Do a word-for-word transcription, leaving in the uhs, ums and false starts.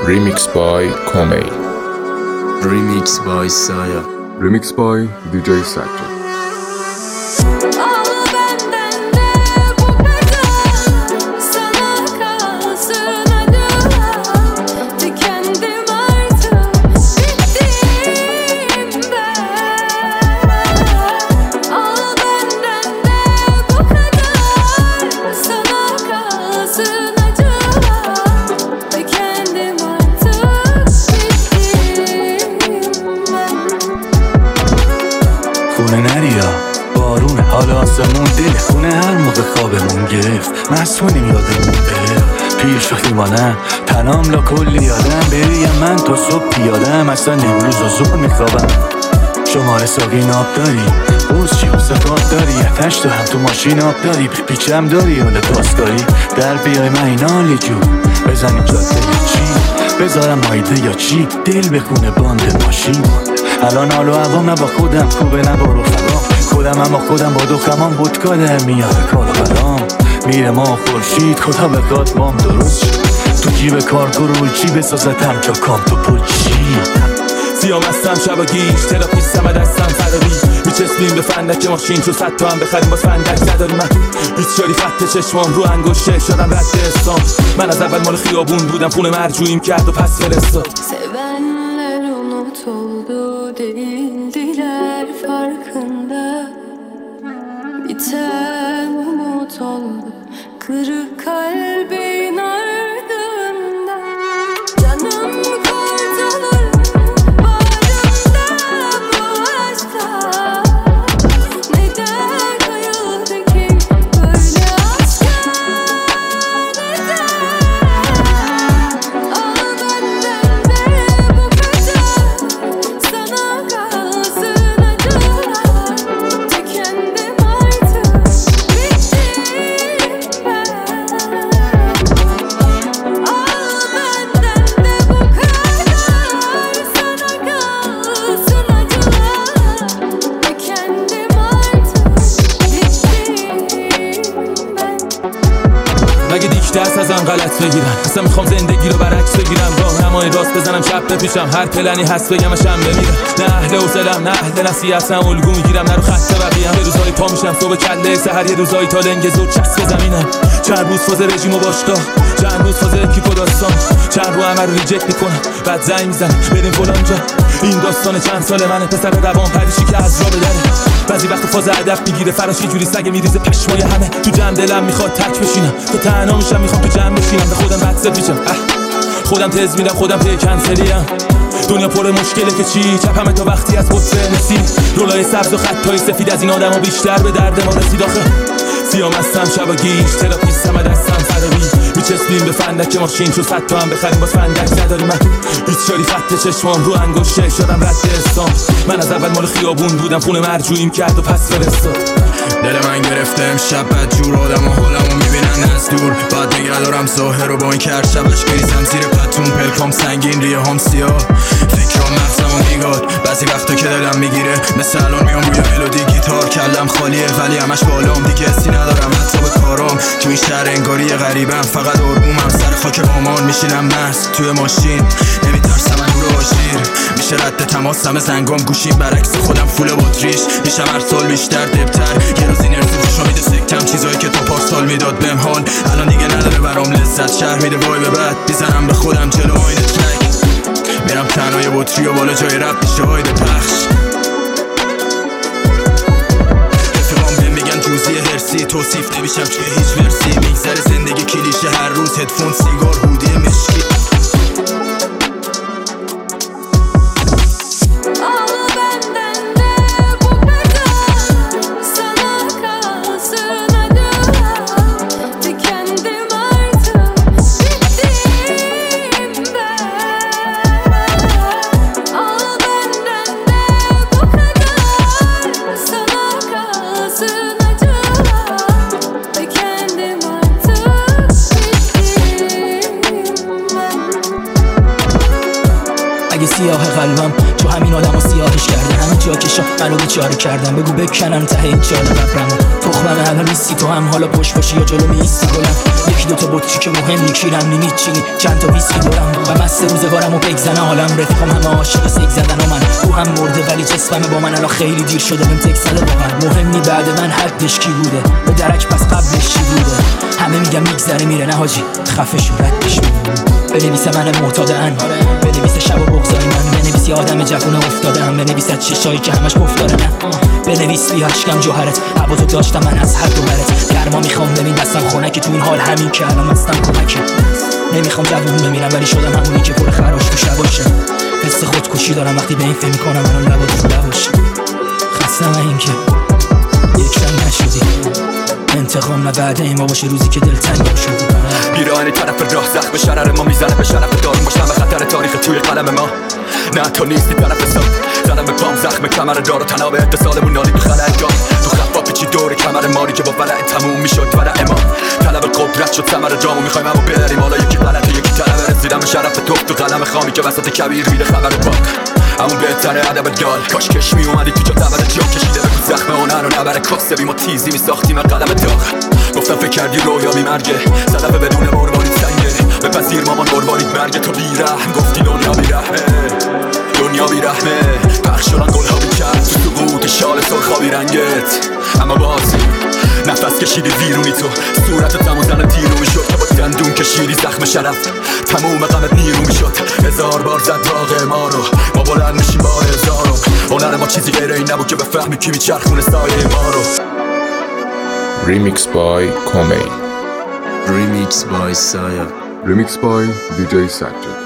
Remix by Komei. Remix by Saya. Remix by دی جی Sajjad. خونه نریا بارونه حالا آسمون دل خونه هر موقع خوابمون گرفت مسئولیم یادمون بره پیر شدیم آنم تنام لا کلی یادم بریم من تا صبح پیادم اصلا امروز و زور میخوابم شماره ساقین آب داری بوز چی و صفات داری اتش تو هم تو ماشین آب داری پیچم داری حالا پاسکاری در بیای من این حالی جون بزنیم جاده یا چی بذارم مایده یا چی دل بخونه باند ماشین الان حال و هوام نه با خودم خوبه نه با رفقام خودم اما خودم با دخترام بودکا در میاره کار و برام میره ما خورشید خدا بخواد بام درست شد تو جیب کارگو روی چی بسازتم جا کام تو پول چی سیام هستم شب گیش تراپیستم و دستم فراری میچسبیم به فندک ماشین تو صد تا هم بخریم باز فندک نداری من بیچاری خط چشمام رو انگشته شدم رد استام من از اول مال خیابون بودم خونه مرجوعیم کرد و پس فرستاد sevenler unutuldu değildiler farkında biten umut oldu kırık kalbin ardında canım kurtulur varımda bu aşkta neden kayıldı ki böyle aşka neden al benden de bu kadar sana kalsın acılar tükendim artık bittim ben al benden de bu kadar sana kalsın acılar tükendim artık bittim ben مگه دیک درس ازم غلط بگیرم اصلا میخوام زندگی رو برعکس بگیرم راهنمای راست بزنم چپ بپیشم هر پلنی هست بگمشم بمیرم نه اهل حوصله‌ام نه اهل نصیحتم الگو میگیرم نه رو خط بقیه‌ام یه روزایی پا میشم صبح کله سحر یه روزایی تا لنگ زور چسب زمینم چند روز فاز رژیم و باشگاه چند روز فاز اکیپ و داستان چند رو همه رو ریجکت میکنم بعد زنگ میزنم بریم فلان جا این داستان چند سال منه پسر روان پریشی که از جا بدره بعضی وقت فاز هدف میگیره فراش یه جوری سگ میریزه پشمای همه تو جمع دلم میخواد تک بشینم تو تنها میشم میخوام تو جمع بشینم به خودم بد بپیچم خودم تز میدم خودم پی کنسلیم دنیا پر مشکله که چی چپمه تا وقتی از قصه نسید رولای سبز و خطای سفید از این آدما بیشتر به درد ما رسید آخه سیام هستم شب گیش تراپیستم و دستم فراری میچسبیم به فندک ماشین تو صد تا هم بخریم باز فندک نداری من بیچاری خط چشمام رو انگشته شدم رد استام من از اول مال خیابون بودم خونه مرجوعیم کرد و پس فرستاد دل من گرفته امشب بد جور آدم و حالمو میبینن از دور بعد نگه دارم ظاهر رو با این کرد شبش گریزم زیر پتون پلکام سنگین ریه هم سیاه فکرام مغزمو میگاد بعضی وقتا که دلم میگیره مثل الان میام روی ملودی گیتار کلم خالیه ولی همش بالام دیگه حسی ندارم حتی به کارام تو این شهر انگاری غریبم فقط آرومم سر خاک پامان میشینم مست توی ماشین نمیترسم از نور آژیر میشه رد تماسم زنگام گوشیم برعکس خودم فول باتریش میشم هر سال بیشتر دبتر یه روز این ارزی خوشا میده سکتم چیزایی که تا پارسال میداد بهم حال الان دیگه نداره برام لذت شهر میده وای به بعد میزنم به خودم جلو آینه ترک میرم تنهای بطری و بالا جای رب میشه آیده پخش رفیقام بهم میگن جوزی هرسی توصیف نمیشم توی هیچ ورسی میگذره زندگی کلیشه هر روز هدفون سیگار هودی مشکی al benden de bu kadar sana kalsın acılar tükendim artık bittim ben al benden de bu kadar sana kalsın acılar tükendim artık bittim ben اگه سیاه قلبم تو همین آدم و سیاهش کرده همین جا کشا منو بیچاره کردم، بگو بکنم ته این چاله قبرمو. تخمم الان نیستی تو هم حالا پشت باشی یا جلو میستی گلم. یکی دوتا بطری که مهم نیکیرم نی میچینی چند تا ویسکی دارم و مست روزگارم و بگزنه حالم. رفیقم همه عاشق سگ زدن و من او هم مرده ولی جسمم با من الان خیلی دیر شده بهم تک زده واقعا. مهم نی بعد من حدش کی بوده به درک پس قبلش چی بوده. همه میگم میگذره میره نه حاجی خفه شو ردش بنویسه من معتادن، بنویسه شب و بغضای من، بنویس یه آدم جوون افتادم، بنویس از چشایی که همش گفتاره نه، بنویس بی اشکم جوهرت هوا تو داشتم من از حد و برت. گرما میخوام ببین دستم خنکه تو این حال همین که الان مستم کمکه. نمیخوام جوون بمیرم ولی شدم همونی که پر خراش تو شباشه. حس خودکشی دارم وقتی به این فکر میکنم الان لبات رو لباشه. خستم این که یک شن نشدی انتقام نه بعد این ما باشه روزی که دلتنگم شدی. بیرانی طرف راه زخم شرر ما میزنه به شرف داریم باشم به خطر تاریخ توی قلم ما. نه تو نیستی طرف حساب زدم به پام زخم کمر دار و تناب اتصالمون نالی تو خلع جان. تو خفا پیچی دور کمر ماری که با ولع تموم میشد ولع ما. طلب قدرت شد ثمر جامو میخوایم همو بریم حالا یکی غلطه یکی طلب رسیدم به شرف تو تو قلم خامی که وسط کبیر میده خبر باک. همون بهتره ادب دال کاش کش می اومدی تو جا دبر جا کشیده به زخم هنر و نبر کاسبی ما تیزی می ساختیم قلم داغ. گفتم فکر کردی رویا بی مرگه صدفه بدون مروارید سنگه بپذیر مامان مروارید مرگه. تو بیرحم گفتی دنیا بیرحمه دنیا بیرحمه پخش شدن گلها بیکرد تو سقوط شال سرخابی رنگت. اما بازی نفس کشیدی ویرونی تو صورت تمازن تیرو میشد که با دندون کشیدی زخم شرف تموم غمت نیرو میشد. هزار بار زد راغ ما رو ما بلند میشیم با هزارو. هنر ما چیزی غیر این نبود که بفهمی کی میچرخونه سایه ما رو. Remix by Komei. Remix by دی جی Sajjad.